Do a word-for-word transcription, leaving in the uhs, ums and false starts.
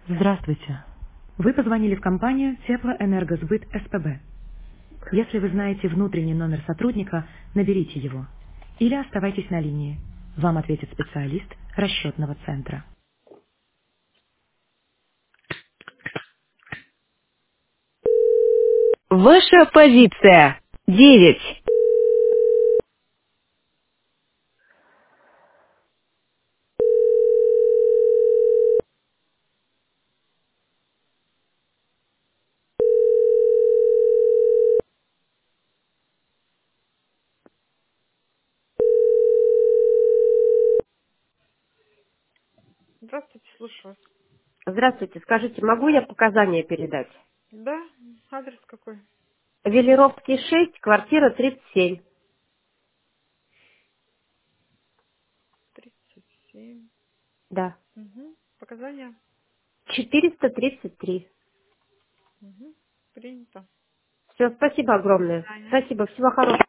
Здравствуйте. Вы позвонили в компанию Теплоэнергосбыт СПБ. Если вы знаете внутренний номер сотрудника, наберите его. Или оставайтесь на линии. Вам ответит специалист расчетного центра. Ваша позиция. Девять. Здравствуйте, слушаю вас. Здравствуйте. Скажите, могу я показания передать? Да, адрес какой? Велеровский шесть, квартира тридцать семь. тридцать семь. Да. Угу. Показания? четыреста тридцать три. Угу. Принято. Все, спасибо До огромное. свидания. Спасибо. Всего хорошего.